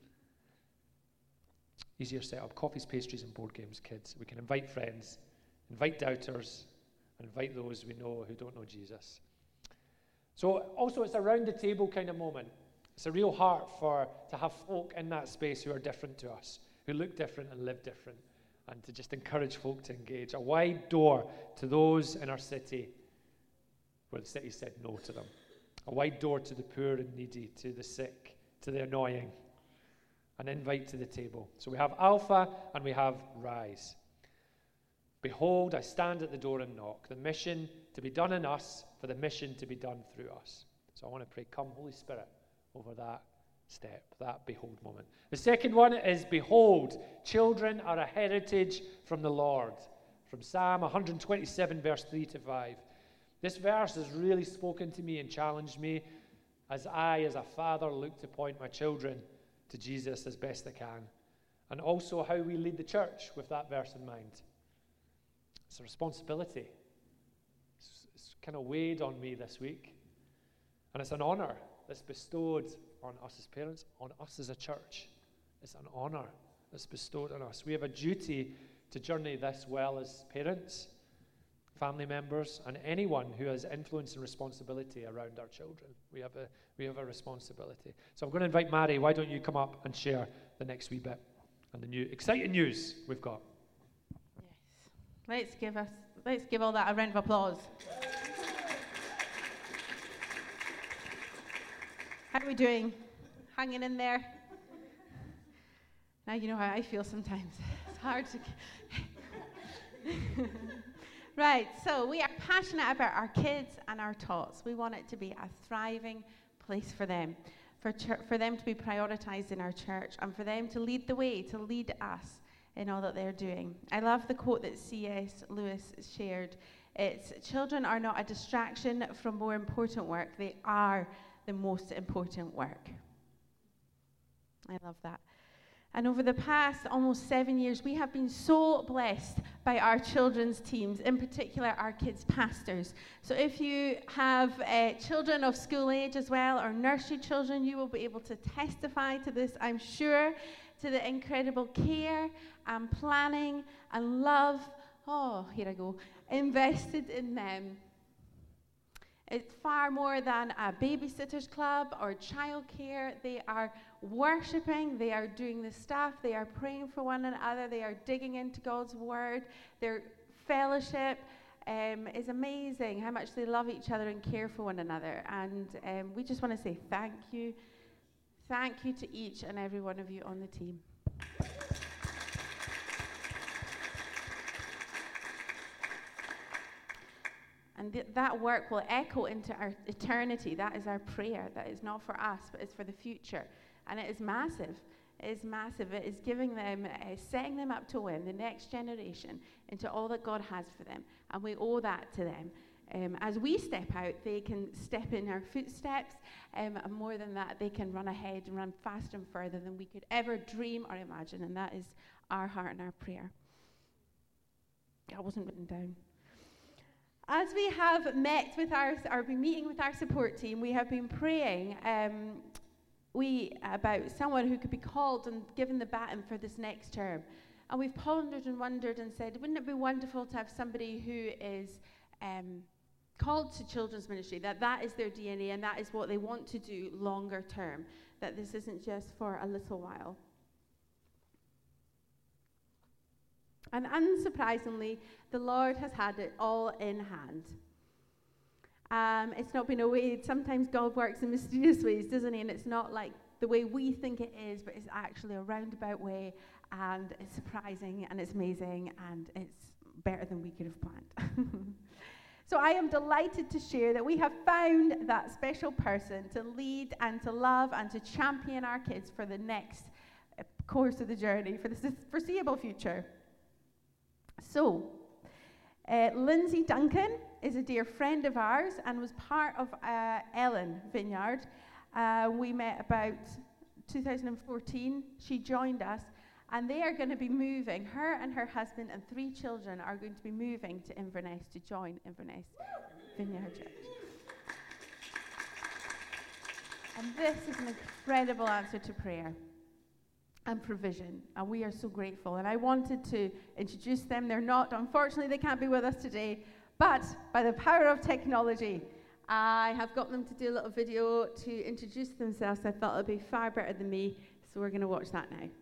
Easier setup, coffees, pastries, and board games, kids. We can invite friends, invite doubters, and invite those we know who don't know Jesus. So also it's a round the table kind of moment. It's a real heart for to have folk in that space who are different to us, who look different and live different, and to just encourage folk to engage. A wide door to those in our city where the city said no to them. A wide door to the poor and needy, to the sick, to the annoying. An invite to the table. So we have Alpha and we have Rise. Behold, I stand at the door and knock. The mission to be done in us for the mission to be done through us. So I want to pray, come Holy Spirit, over that step, that behold moment. The second one is behold, children are a heritage from the Lord. From Psalm one twenty-seven, verse three to five. This verse has really spoken to me and challenged me as I, as a father, look to point my children to Jesus as best I can. And also how we lead the church with that verse in mind. It's a responsibility. It's, it's kind of weighed on me this week. And it's an honor that's bestowed on us as parents, on us as a church. It's an honor that's bestowed on us. We have a duty to journey this well as parents, family members, and anyone who has influence and responsibility around our children. We have a we have a responsibility. So I'm going to invite Mary. Why don't you come up and share the next wee bit and the new exciting news we've got. Yes. Let's give us let's give all that a round of applause. How are we doing? Hanging in there? Now you know how I feel sometimes. It's hard to... Right, so we are passionate about our kids and our tots. We want it to be a thriving place for them, for, ch- for them to be prioritized in our church, and for them to lead the way, to lead us in all that they're doing. I love the quote that C S Lewis shared. It's, children are not a distraction from more important work. They are the most important work. I love that. And over the past almost seven years, we have been so blessed by our children's teams, in particular our kids' pastors. So if you have uh, children of school age as well, or nursery children, you will be able to testify to this, I'm sure, to the incredible care and planning and love, oh, here I go, invested in them. It's far more than a babysitter's club or childcare. They are worshipping, they are doing the stuff, they are praying for one another, they are digging into God's word. Their fellowship um, is amazing, how much they love each other and care for one another. And um, we just want to say thank you. Thank you to each and every one of you on the team. And th- that work will echo into our eternity. That is our prayer. That is not for us, but it's for the future. And it is massive. It is massive. It is giving them, uh, setting them up to win the next generation into all that God has for them. And we owe that to them. Um, as we step out, they can step in our footsteps. Um, and more than that, they can run ahead and run faster and further than we could ever dream or imagine. And that is our heart and our prayer. That wasn't written down. As we have met with our, or been meeting with our support team, we have been praying um, we about someone who could be called and given the baton for this next term. And we've pondered and wondered and said, wouldn't it be wonderful to have somebody who is um, called to children's ministry, that that is their D N A and that is what they want to do longer term, that this isn't just for a little while. And unsurprisingly, the Lord has had it all in hand. Um, it's not been a way, sometimes God works in mysterious ways, doesn't he? And it's not like the way we think it is, but it's actually a roundabout way, and it's surprising, and it's amazing, and it's better than we could have planned. So I am delighted to share that we have found that special person to lead and to love and to champion our kids for the next course of the journey, for the foreseeable future. So, uh, Lindsay Duncan is a dear friend of ours and was part of uh, Ellen Vineyard. Uh, we met about two thousand fourteen. She joined us, and they are going to be moving. Her and her husband and three children are going to be moving to Inverness to join Inverness Vineyard Church. And this is an incredible answer to prayer and provision, and we are so grateful. And I wanted to introduce them. They're not, unfortunately, they can't be with us today, but by the power of technology, I have got them to do a little video to introduce themselves. I thought it would be far better than me, so we're going to watch that now.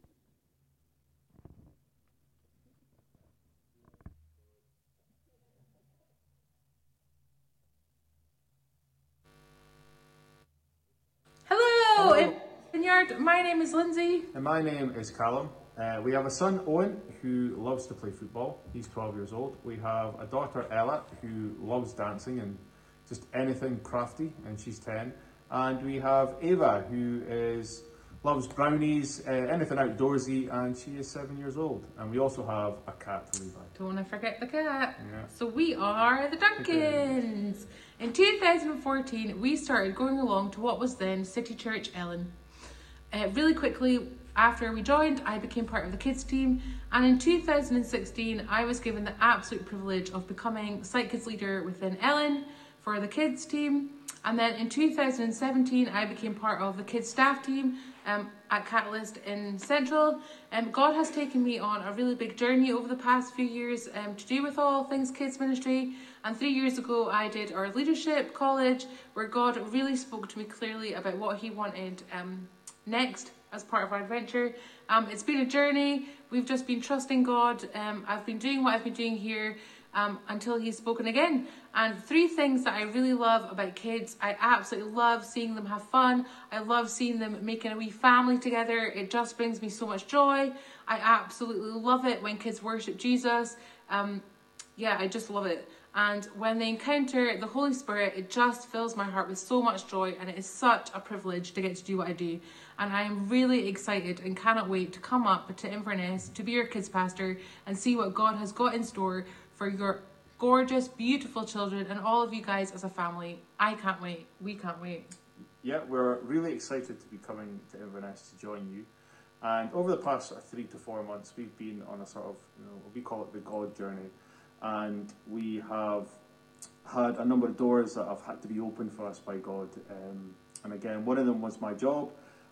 Hello, Hello. Vineyard. My name is Lindsay. And my name is Callum. Uh, we have a son, Owen, who loves to play football. He's twelve years old. We have a daughter, Ella, who loves dancing and just anything crafty, and she's ten. And we have Ava, who is loves brownies, uh, anything outdoorsy, and she is seven years old. And we also have a cat, Levi. Don't want to forget the cat. Yeah. So we are the Duncans. In two thousand fourteen, we started going along to what was then City Church Ellen. Uh, really quickly, after we joined, I became part of the kids team, and in two thousand sixteen, I was given the absolute privilege of becoming site kids leader within Ellen for the kids team. And then in two thousand seventeen, I became part of the kids staff team um, at Catalyst in Central. And um, God has taken me on a really big journey over the past few years um, to do with all things kids ministry. And three years ago, I did our leadership college, where God really spoke to me clearly about what he wanted um, next as part of our adventure. Um, it's been a journey. We've just been trusting God. Um, I've been doing what I've been doing here um, until he's spoken again. And three things that I really love about kids. I absolutely love seeing them have fun. I love seeing them making a wee family together. It just brings me so much joy. I absolutely love it when kids worship Jesus. Um, yeah, I just love it. And when they encounter the Holy Spirit, it just fills my heart with so much joy, and it is such a privilege to get to do what I do. And I am really excited and cannot wait to come up to Inverness to be your kids pastor and see what God has got in store for your gorgeous, beautiful children and all of you guys as a family. I can't wait. We can't wait. Yeah, we're really excited to be coming to Inverness to join you. And over the past sort of three to four months, we've been on a sort of, you know, we call it the God journey. And we have had a number of doors that have had to be opened for us by God. Um, and again, one of them was my job.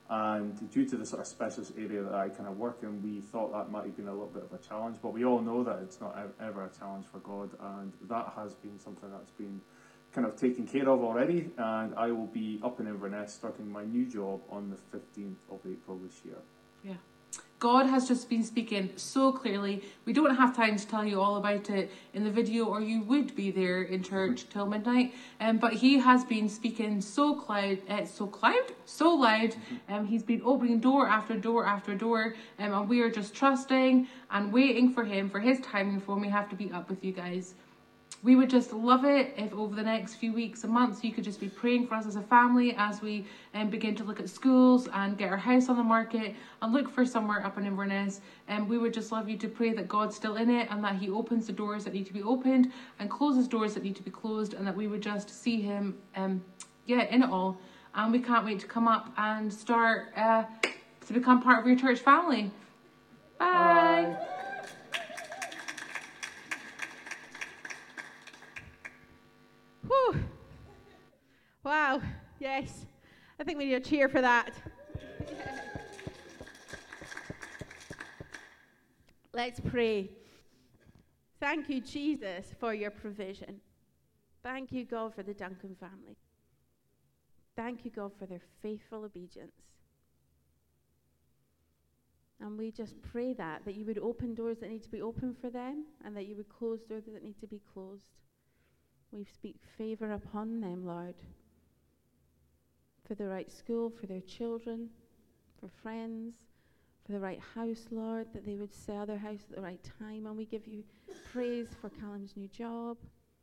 And due to the sort of specialist area that I kind of work in, we thought that might have been a little bit of a challenge. But we all know that it's not ever a challenge for God. And that has been something that's been kind of taken care of already. And I will be up in Inverness starting my new job on the fifteenth of April this year. Yeah. God has just been speaking so clearly. We don't have time to tell you all about it in the video, or you would be there in church till midnight. Um, but he has been speaking so cloud, uh, so cloud, so loud. Um, he's been opening door after door after door, um, and we are just trusting and waiting for him, for his timing, for when we have to be up with you guys. We would just love it if over the next few weeks and months you could just be praying for us as a family as we um, begin to look at schools and get our house on the market and look for somewhere up in Inverness. And um, we would just love you to pray that God's still in it and that he opens the doors that need to be opened and closes doors that need to be closed, and that we would just see him um, yeah, in it all. And we can't wait to come up and start uh, to become part of your church family. Bye. Bye. Whew. Wow, yes. I think we need a cheer for that. Let's pray. Thank you, Jesus, for your provision. Thank you, God, for the Duncan family. Thank you, God, for their faithful obedience. And we just pray that, that you would open doors that need to be opened for them, and that you would close doors that need to be closed. We speak favour upon them, Lord, for the right school, for their children, for friends, for the right house, Lord, that they would sell their house at the right time. And we give you praise for Callum's new job.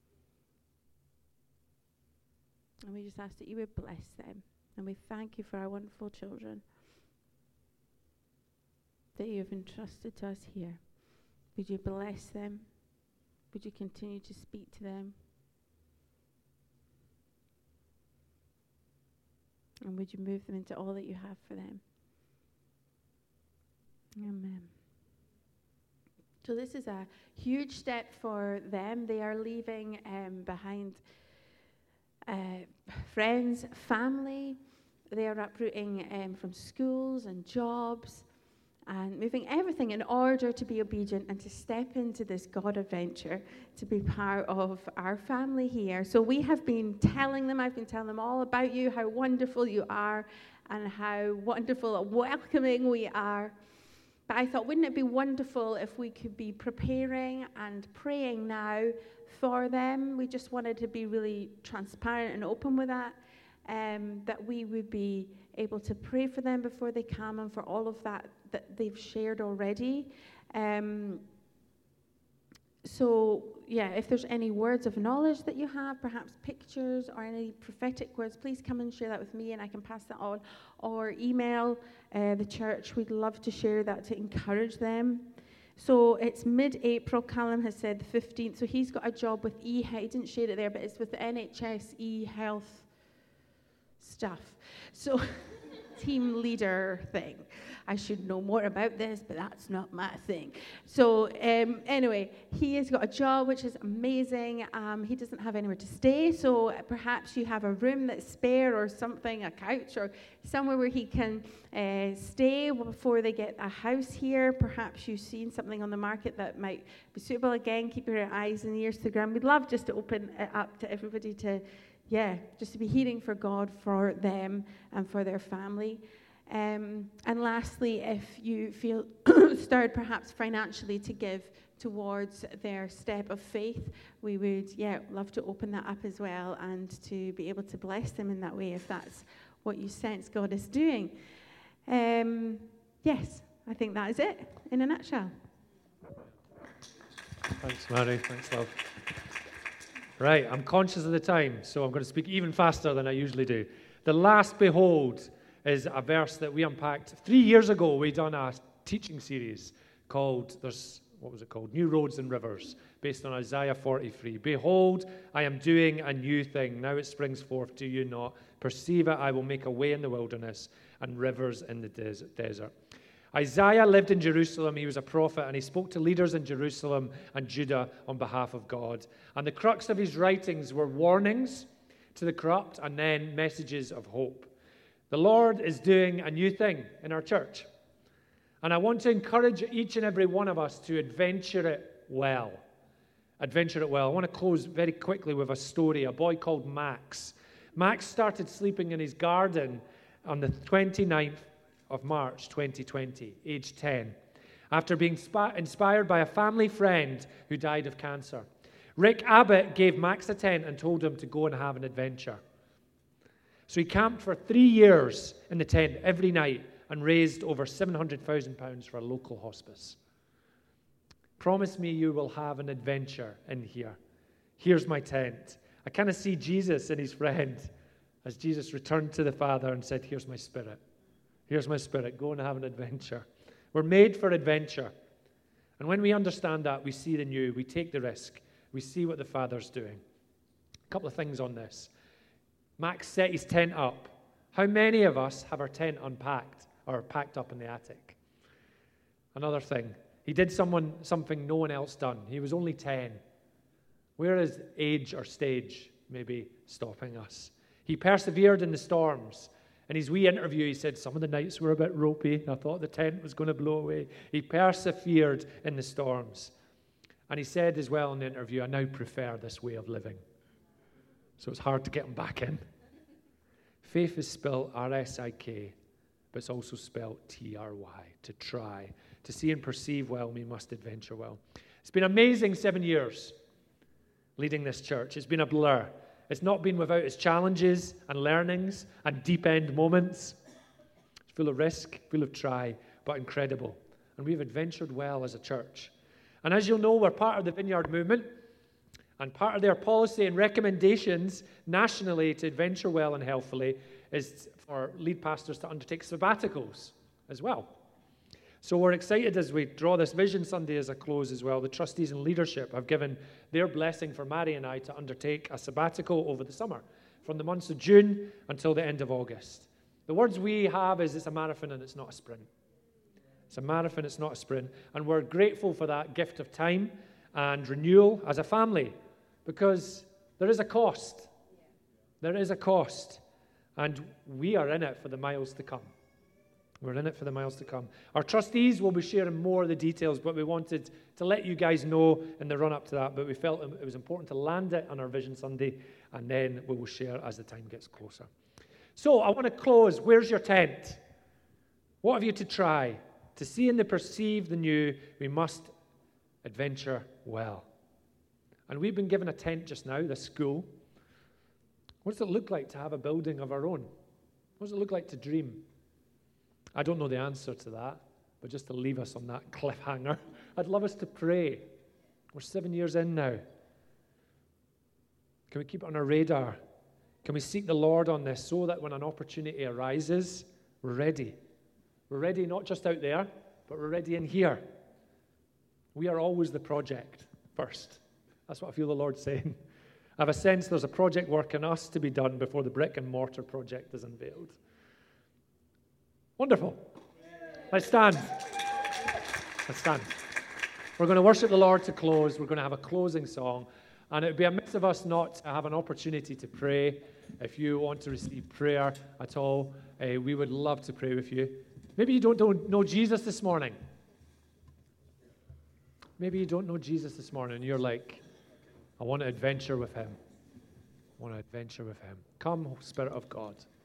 And we just ask that you would bless them. And we thank you for our wonderful children that you have entrusted to us here. Would you bless them? Would you continue to speak to them? And would you move them into all that you have for them? Amen. So this is a huge step for them. They are leaving um, behind uh, friends, family. They are uprooting um, from schools and jobs and moving everything in order to be obedient and to step into this God adventure, to be part of our family here. So we have been telling them, I've been telling them all about you, how wonderful you are and how wonderful and welcoming we are. But I thought, wouldn't it be wonderful if we could be preparing and praying now for them? We just wanted to be really transparent and open with that, um, that we would be able to pray for them before they come and for all of that that they've shared already. Um, so, yeah, if there's any words of knowledge that you have, perhaps pictures or any prophetic words, please come and share that with me and I can pass that on. Or email uh, the church. We'd love to share that to encourage them. So it's mid-April. Callum has said the fifteenth. So he's got a job with e he didn't share it there, but it's with the N H S e-health stuff. So team leader thing. I should know more about this, but that's not my thing. So um, anyway, he has got a job, which is amazing. Um, he doesn't have anywhere to stay, so perhaps you have a room that's spare or something, a couch or somewhere where he can uh, stay before they get a house here. Perhaps you've seen something on the market that might be suitable. Again, keep your eyes and ears to the ground. We'd love just to open it up to everybody to, yeah, just to be hearing for God, for them, and for their family. Um, and lastly, if you feel stirred perhaps financially to give towards their step of faith, we would, yeah, love to open that up as well and to be able to bless them in that way if that's what you sense God is doing. Um, yes, I think that is it in a nutshell. Thanks, Mary. Thanks, love. Right, I'm conscious of the time, so I'm going to speak even faster than I usually do. The last behold is a verse that we unpacked. Three years ago, we done a teaching series called, there's, what was it called? New Roads and Rivers, based on Isaiah forty-three. Behold, I am doing a new thing. Now it springs forth. Do you not perceive it? I will make a way in the wilderness and rivers in the des- desert. Isaiah lived in Jerusalem. He was a prophet, and he spoke to leaders in Jerusalem and Judah on behalf of God. And the crux of his writings were warnings to the corrupt and then messages of hope. The Lord is doing a new thing in our church. And I want to encourage each and every one of us to adventure it well. Adventure it well. I want to close very quickly with a story. A boy called Max. Max started sleeping in his garden on the twenty-ninth of March, twenty twenty, age ten, after being sp- inspired by a family friend who died of cancer. Rick Abbott gave Max a tent and told him to go and have an adventure. So he camped for three years in the tent every night and raised over seven hundred thousand pounds for a local hospice. Promise me you will have an adventure in here. Here's my tent. I kind of see Jesus and his friend as Jesus returned to the Father and said, here's my spirit. Here's my spirit. Go and have an adventure. We're made for adventure. And when we understand that, we see the new. We take the risk. We see what the Father's doing. A couple of things on this. Max set his tent up. How many of us have our tent unpacked or packed up in the attic? Another thing. He did someone something no one else done. He was only ten. Where is age or stage maybe stopping us? He persevered in the storms. In his wee interview, he said, some of the nights were a bit ropey. I thought the tent was going to blow away. He persevered in the storms. And he said as well in the interview, I now prefer this way of living. So it's hard to get him back in. Faith is spelled R S I K, but it's also spelled T R Y, to try. To see and perceive well, we must adventure well. It's been amazing seven years leading this church. It's been a blur. It's not been without its challenges and learnings and deep-end moments. It's full of risk, full of try, but incredible. And we've adventured well as a church. And as you'll know, we're part of the Vineyard Movement, and part of their policy and recommendations nationally to adventure well and healthily is for lead pastors to undertake sabbaticals as well. So we're excited as we draw this Vision Sunday as a close as well. The trustees and leadership have given their blessing for Mary and I to undertake a sabbatical over the summer, from the months of June until the end of August. The words we have is it's a marathon and it's not a sprint. It's a marathon, it's not a sprint. And we're grateful for that gift of time and renewal as a family, because there is a cost. There is a cost. And we are in it for the miles to come. We're in it for the miles to come. Our trustees will be sharing more of the details, but we wanted to let you guys know in the run-up to that, but we felt it was important to land it on our Vision Sunday, and then we will share as the time gets closer. So I want to close. Where's your tent? What have you to try? To see and to perceive the new, we must adventure well. And we've been given a tent just now, the school. What does it look like to have a building of our own? What does it look like to dream? I don't know the answer to that, but just to leave us on that cliffhanger, I'd love us to pray. We're seven years in now. Can we keep it on our radar? Can we seek the Lord on this so that when an opportunity arises, we're ready? We're ready not just out there, but we're ready in here. We are always the project first. That's what I feel the Lord's saying. I have a sense there's a project work in us to be done before the brick and mortar project is unveiled. Wonderful. Let's stand. Let's stand. We're going to worship the Lord to close. We're going to have a closing song. And it would be amiss of us not to have an opportunity to pray. If you want to receive prayer at all, uh, we would love to pray with you. Maybe you don't, don't know Jesus this morning. Maybe you don't know Jesus this morning and you're like, I want to adventure with him. I want to adventure with him. Come, Spirit of God.